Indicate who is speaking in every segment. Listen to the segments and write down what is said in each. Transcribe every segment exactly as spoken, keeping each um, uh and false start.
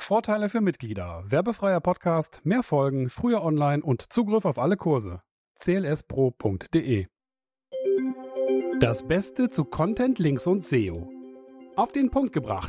Speaker 1: Vorteile für Mitglieder. Werbefreier Podcast, mehr Folgen, früher online und Zugriff auf alle Kurse. c l s pro punkt d e. Das Beste zu Content, Links und S E O. Auf den Punkt gebracht.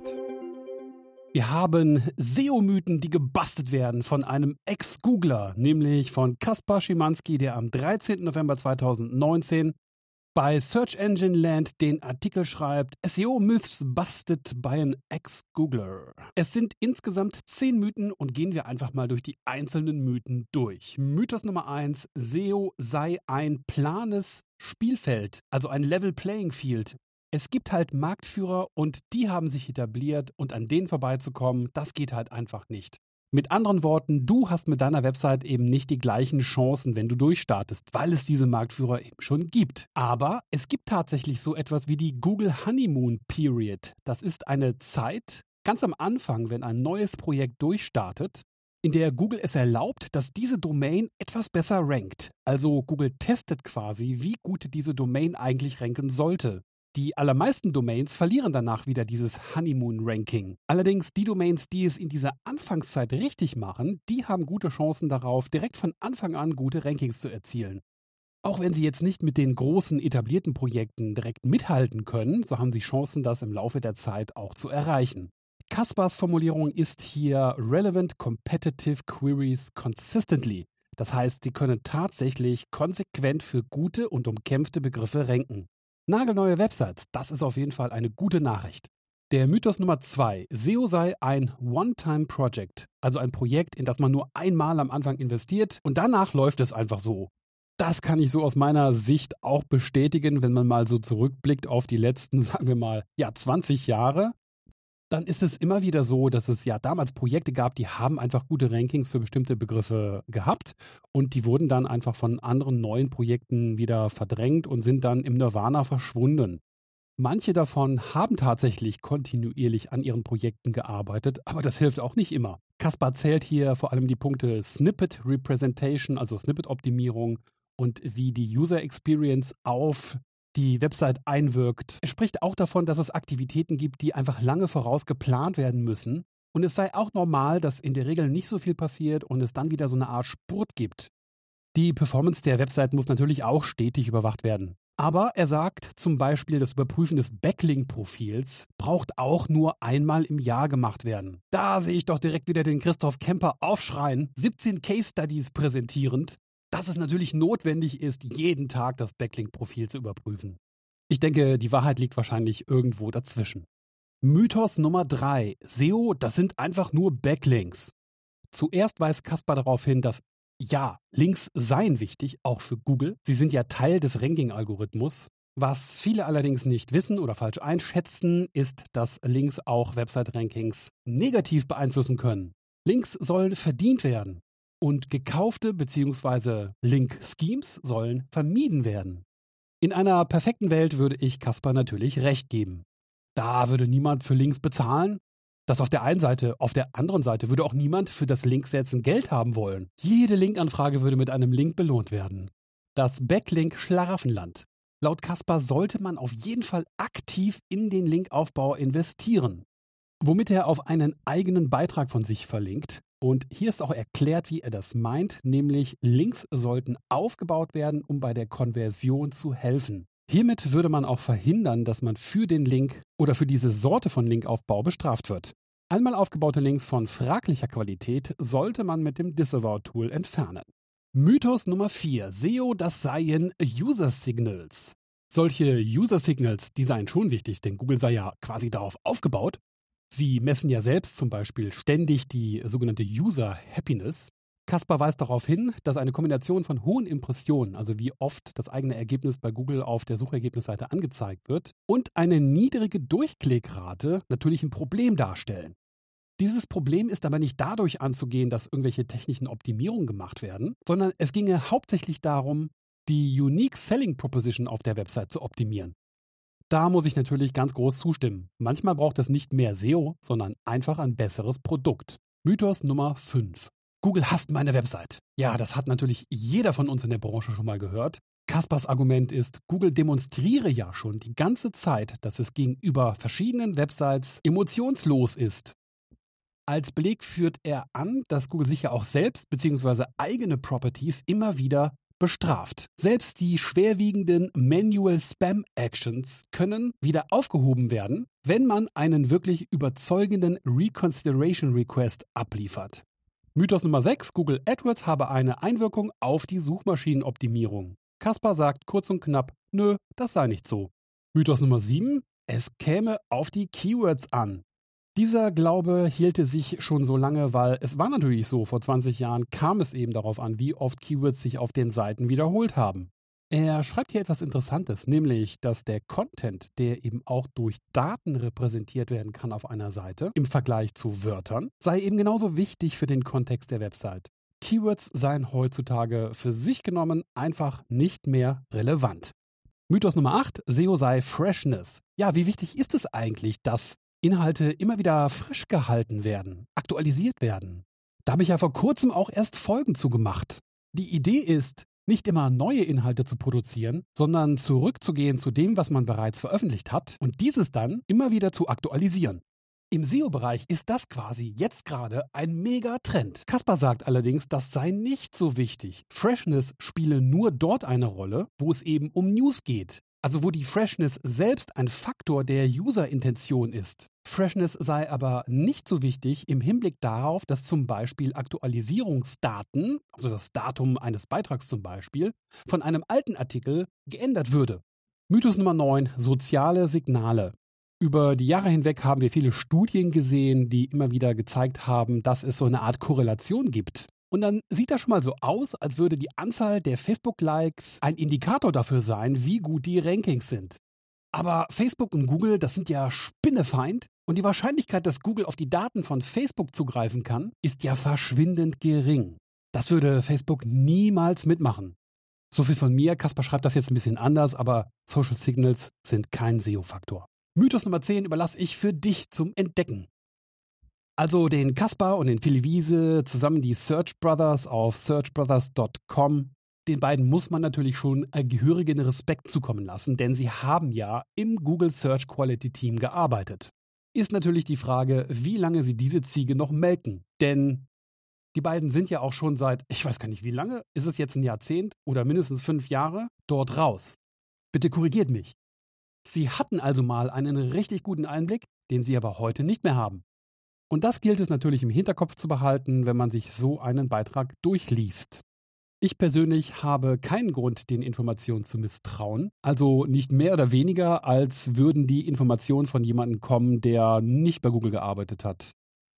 Speaker 1: Wir haben S E O-Mythen, die gebastelt werden von einem Ex-Googler, nämlich von Kaspar Szymanski, der am dreizehnten November zweitausendneunzehn bei Search Engine Land den Artikel schreibt: S E O-Myths busted by an Ex-Googler. Es sind insgesamt zehn Mythen und gehen wir einfach mal durch die einzelnen Mythen durch. Mythos Nummer eins: S E O sei ein planes Spielfeld, also ein Level Playing Field. Es gibt halt Marktführer und die haben sich etabliert und an denen vorbeizukommen, das geht halt einfach nicht. Mit anderen Worten, du hast mit deiner Website eben nicht die gleichen Chancen, wenn du durchstartest, weil es diese Marktführer eben schon gibt. Aber es gibt tatsächlich so etwas wie die Google Honeymoon Period. Das ist eine Zeit, ganz am Anfang, wenn ein neues Projekt durchstartet, in der Google es erlaubt, dass diese Domain etwas besser rankt. Also Google testet quasi, wie gut diese Domain eigentlich ranken sollte. Die allermeisten Domains verlieren danach wieder dieses Honeymoon-Ranking. Allerdings die Domains, die es in dieser Anfangszeit richtig machen, die haben gute Chancen darauf, direkt von Anfang an gute Rankings zu erzielen. Auch wenn sie jetzt nicht mit den großen etablierten Projekten direkt mithalten können, so haben sie Chancen, das im Laufe der Zeit auch zu erreichen. Kaspars Formulierung ist hier Relevant Competitive Queries Consistently. Das heißt, sie können tatsächlich konsequent für gute und umkämpfte Begriffe ranken. Nagelneue Websites, das ist auf jeden Fall eine gute Nachricht. Der Mythos Nummer zwei: S E O sei ein One-Time-Project, also ein Projekt, in das man nur einmal am Anfang investiert und danach läuft es einfach so. Das kann ich so aus meiner Sicht auch bestätigen, wenn man mal so zurückblickt auf die letzten, sagen wir mal, ja, zwanzig Jahre. Dann ist es immer wieder so, dass es ja damals Projekte gab, die haben einfach gute Rankings für bestimmte Begriffe gehabt und die wurden dann einfach von anderen neuen Projekten wieder verdrängt und sind dann im Nirvana verschwunden. Manche davon haben tatsächlich kontinuierlich an ihren Projekten gearbeitet, aber das hilft auch nicht immer. Kaspar zählt hier vor allem die Punkte Snippet Representation, also Snippet-Optimierung und wie die User Experience auf die Website einwirkt. Er spricht auch davon, dass es Aktivitäten gibt, die einfach lange voraus geplant werden müssen. Und es sei auch normal, dass in der Regel nicht so viel passiert und es dann wieder so eine Art Spurt gibt. Die Performance der Website muss natürlich auch stetig überwacht werden. Aber er sagt zum Beispiel, das Überprüfen des Backlink-Profils braucht auch nur einmal im Jahr gemacht werden. Da sehe ich doch direkt wieder den Christoph Kemper aufschreien, siebzehn Case Studies präsentierend, dass es natürlich notwendig ist, jeden Tag das Backlink-Profil zu überprüfen. Ich denke, die Wahrheit liegt wahrscheinlich irgendwo dazwischen. Mythos Nummer drei: S E O, das sind einfach nur Backlinks. Zuerst weist Kaspar darauf hin, dass ja, Links seien wichtig, auch für Google. Sie sind ja Teil des Ranking-Algorithmus. Was viele allerdings nicht wissen oder falsch einschätzen, ist, dass Links auch Website-Rankings negativ beeinflussen können. Links sollen verdient werden. Und gekaufte bzw. Link-Schemes sollen vermieden werden. In einer perfekten Welt würde ich Kaspar natürlich recht geben. Da würde niemand für Links bezahlen. Das auf der einen Seite, auf der anderen Seite würde auch niemand für das Linksetzen Geld haben wollen. Jede Linkanfrage würde mit einem Link belohnt werden. Das Backlink-Schlaraffenland. Laut Kaspar sollte man auf jeden Fall aktiv in den Linkaufbau investieren, womit er auf einen eigenen Beitrag von sich verlinkt. Und hier ist auch erklärt, wie er das meint, nämlich Links sollten aufgebaut werden, um bei der Konversion zu helfen. Hiermit würde man auch verhindern, dass man für den Link oder für diese Sorte von Linkaufbau bestraft wird. Einmal aufgebaute Links von fraglicher Qualität sollte man mit dem Disavow-Tool entfernen. Mythos Nummer vier: S E O, das seien User Signals. Solche User Signals, die seien schon wichtig, denn Google sei ja quasi darauf aufgebaut. Sie messen ja selbst zum Beispiel ständig die sogenannte User Happiness. Kaspar weist darauf hin, dass eine Kombination von hohen Impressionen, also wie oft das eigene Ergebnis bei Google auf der Suchergebnisseite angezeigt wird, und eine niedrige Durchklickrate natürlich ein Problem darstellen. Dieses Problem ist aber nicht dadurch anzugehen, dass irgendwelche technischen Optimierungen gemacht werden, sondern es ginge hauptsächlich darum, die Unique Selling Proposition auf der Website zu optimieren. Da muss ich natürlich ganz groß zustimmen. Manchmal braucht es nicht mehr S E O, sondern einfach ein besseres Produkt. Mythos Nummer fünf. Google hasst meine Website. Ja, das hat natürlich jeder von uns in der Branche schon mal gehört. Kaspars Argument ist, Google demonstriere ja schon die ganze Zeit, dass es gegenüber verschiedenen Websites emotionslos ist. Als Beleg führt er an, dass Google sich ja auch selbst bzw. eigene Properties immer wieder bestraft. Selbst die schwerwiegenden Manual Spam Actions können wieder aufgehoben werden, wenn man einen wirklich überzeugenden Reconsideration Request abliefert. Mythos Nummer sechs. Google AdWords habe eine Einwirkung auf die Suchmaschinenoptimierung. Kaspar sagt kurz und knapp, nö, das sei nicht so. Mythos Nummer sieben. Es käme auf die Keywords an. Dieser Glaube hielte sich schon so lange, weil es war natürlich so, vor zwanzig Jahren kam es eben darauf an, wie oft Keywords sich auf den Seiten wiederholt haben. Er schreibt hier etwas Interessantes, nämlich, dass der Content, der eben auch durch Daten repräsentiert werden kann auf einer Seite, im Vergleich zu Wörtern, sei eben genauso wichtig für den Kontext der Website. Keywords seien heutzutage für sich genommen einfach nicht mehr relevant. Mythos Nummer acht. S E O sei Freshness. Ja, wie wichtig ist es eigentlich, dass Inhalte immer wieder frisch gehalten werden, aktualisiert werden? Da habe ich ja vor kurzem auch erst Folgen zu gemacht. Die Idee ist, nicht immer neue Inhalte zu produzieren, sondern zurückzugehen zu dem, was man bereits veröffentlicht hat und dieses dann immer wieder zu aktualisieren. Im S E O-Bereich ist das quasi jetzt gerade ein Mega-Trend. Kaspar sagt allerdings, das sei nicht so wichtig. Freshness spiele nur dort eine Rolle, wo es eben um News geht. Also wo die Freshness selbst ein Faktor der User-Intention ist. Freshness sei aber nicht so wichtig im Hinblick darauf, dass zum Beispiel Aktualisierungsdaten, also das Datum eines Beitrags zum Beispiel, von einem alten Artikel geändert würde. Mythos Nummer neun. Soziale Signale. Über die Jahre hinweg haben wir viele Studien gesehen, die immer wieder gezeigt haben, dass es so eine Art Korrelation gibt. Und dann sieht das schon mal so aus, als würde die Anzahl der Facebook-Likes ein Indikator dafür sein, wie gut die Rankings sind. Aber Facebook und Google, das sind ja Spinnefeind und die Wahrscheinlichkeit, dass Google auf die Daten von Facebook zugreifen kann, ist ja verschwindend gering. Das würde Facebook niemals mitmachen. So viel von mir, Kaspar schreibt das jetzt ein bisschen anders, aber Social Signals sind kein S E O-Faktor. Mythos Nummer zehn überlasse ich für dich zum Entdecken. Also den Kaspar und den Philly Wiese, zusammen die Search Brothers auf search brothers Punkt com. Den beiden muss man natürlich schon gehörigen Respekt zukommen lassen, denn sie haben ja im Google Search Quality Team gearbeitet. Ist natürlich die Frage, wie lange sie diese Ziege noch melken. Denn die beiden sind ja auch schon seit, ich weiß gar nicht wie lange, ist es jetzt ein Jahrzehnt oder mindestens fünf Jahre, dort raus. Bitte korrigiert mich. Sie hatten also mal einen richtig guten Einblick, den sie aber heute nicht mehr haben. Und das gilt es natürlich im Hinterkopf zu behalten, wenn man sich so einen Beitrag durchliest. Ich persönlich habe keinen Grund, den Informationen zu misstrauen. Also nicht mehr oder weniger, als würden die Informationen von jemandem kommen, der nicht bei Google gearbeitet hat.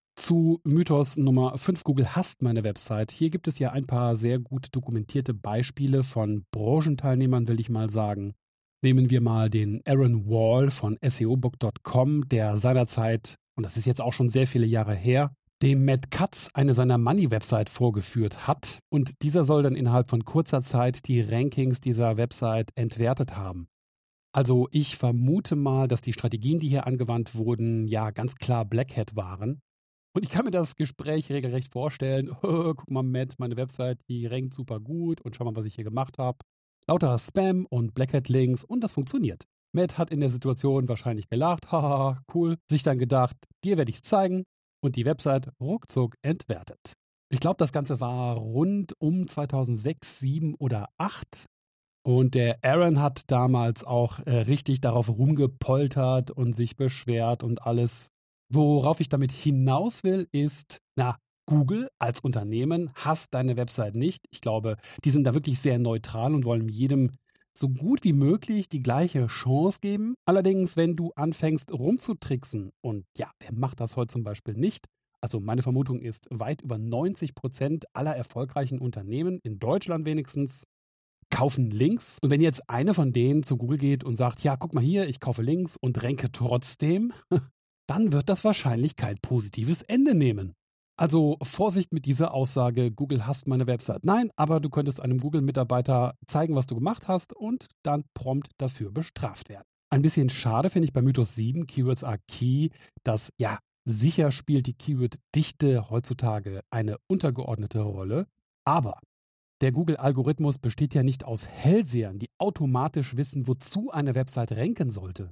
Speaker 1: Zu Mythos Nummer fünf. Google hasst meine Website. Hier gibt es ja ein paar sehr gut dokumentierte Beispiele von Branchenteilnehmern, will ich mal sagen. Nehmen wir mal den Aaron Wall von S E O book Punkt com, der seinerzeit, und das ist jetzt auch schon sehr viele Jahre her, dem Matt Cutts eine seiner Money-Website vorgeführt hat. Und dieser soll dann innerhalb von kurzer Zeit die Rankings dieser Website entwertet haben. Also ich vermute mal, dass die Strategien, die hier angewandt wurden, ja ganz klar Black Hat waren. Und ich kann mir das Gespräch regelrecht vorstellen. Oh, guck mal, Matt, meine Website, die rankt super gut und schau mal, was ich hier gemacht habe. Lauter Spam und Black Hat Links und das funktioniert. Matt hat in der Situation wahrscheinlich gelacht, haha, cool, sich dann gedacht, dir werde ich's zeigen und die Website ruckzuck entwertet. Ich glaube, das Ganze war rund um zweitausendsechs, sieben oder acht und der Aaron hat damals auch äh, richtig darauf rumgepoltert und sich beschwert und alles. Worauf ich damit hinaus will, ist, na, Google als Unternehmen hasst deine Website nicht. Ich glaube, die sind da wirklich sehr neutral und wollen jedem so gut wie möglich die gleiche Chance geben. Allerdings, wenn du anfängst rumzutricksen, und ja, wer macht das heute zum Beispiel nicht? Also meine Vermutung ist, weit über neunzig Prozent aller erfolgreichen Unternehmen, in Deutschland wenigstens, kaufen Links. Und wenn jetzt eine von denen zu Google geht und sagt, ja, guck mal hier, ich kaufe Links und ranke trotzdem, dann wird das wahrscheinlich kein positives Ende nehmen. Also Vorsicht mit dieser Aussage, Google hasst meine Website. Nein, aber du könntest einem Google-Mitarbeiter zeigen, was du gemacht hast und dann prompt dafür bestraft werden. Ein bisschen schade finde ich bei Mythos sieben, Keywords are key, dass, ja, sicher spielt die Keyword-Dichte heutzutage eine untergeordnete Rolle, aber der Google-Algorithmus besteht ja nicht aus Hellsehern, die automatisch wissen, wozu eine Website ranken sollte.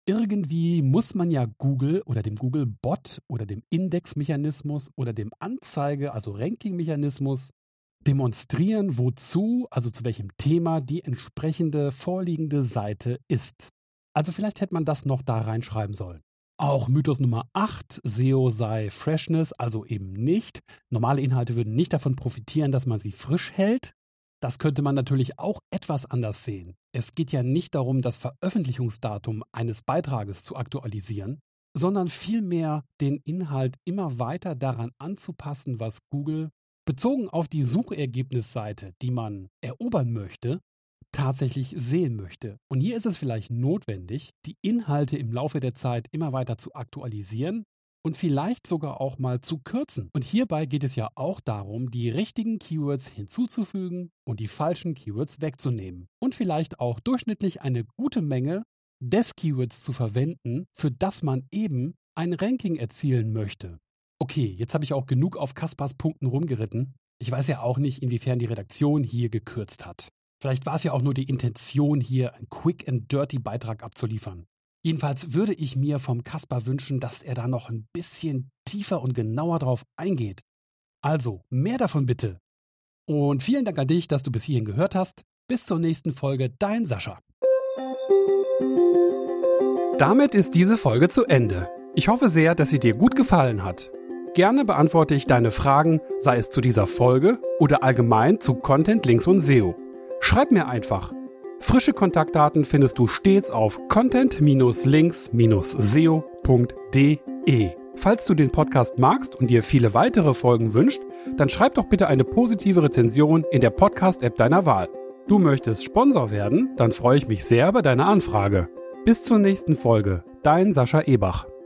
Speaker 1: Irgendwie muss man ja Google oder dem Google-Bot oder dem Indexmechanismus oder dem Anzeige-, also Ranking-Mechanismus demonstrieren, wozu, also zu welchem Thema die entsprechende vorliegende Seite ist. Also vielleicht hätte man das noch da reinschreiben sollen. Auch Mythos Nummer acht, S E O sei Freshness, also eben nicht. Normale Inhalte würden nicht davon profitieren, dass man sie frisch hält. Das könnte man natürlich auch etwas anders sehen. Es geht ja nicht darum, das Veröffentlichungsdatum eines Beitrages zu aktualisieren, sondern vielmehr den Inhalt immer weiter daran anzupassen, was Google bezogen auf die Suchergebnisseite, die man erobern möchte, tatsächlich sehen möchte. Und hier ist es vielleicht notwendig, die Inhalte im Laufe der Zeit immer weiter zu aktualisieren und vielleicht sogar auch mal zu kürzen. Und hierbei geht es ja auch darum, die richtigen Keywords hinzuzufügen und die falschen Keywords wegzunehmen. Und vielleicht auch durchschnittlich eine gute Menge des Keywords zu verwenden, für das man eben ein Ranking erzielen möchte. Okay, jetzt habe ich auch genug auf Kaspars Punkten rumgeritten. Ich weiß ja auch nicht, inwiefern die Redaktion hier gekürzt hat. Vielleicht war es ja auch nur die Intention, hier einen Quick-and-Dirty-Beitrag abzuliefern. Jedenfalls würde ich mir vom Kaspar wünschen, dass er da noch ein bisschen tiefer und genauer drauf eingeht. Also, mehr davon bitte. Und vielen Dank an dich, dass du bis hierhin gehört hast. Bis zur nächsten Folge, dein Sascha. Damit ist diese Folge zu Ende. Ich hoffe sehr, dass sie dir gut gefallen hat. Gerne beantworte ich deine Fragen, sei es zu dieser Folge oder allgemein zu Content, Links und S E O. Schreib mir einfach. Frische Kontaktdaten findest du stets auf content links seo punkt de. Falls du den Podcast magst und dir viele weitere Folgen wünscht, dann schreib doch bitte eine positive Rezension in der Podcast-App deiner Wahl. Du möchtest Sponsor werden? Dann freue ich mich sehr über deine Anfrage. Bis zur nächsten Folge. Dein Sascha Ebach.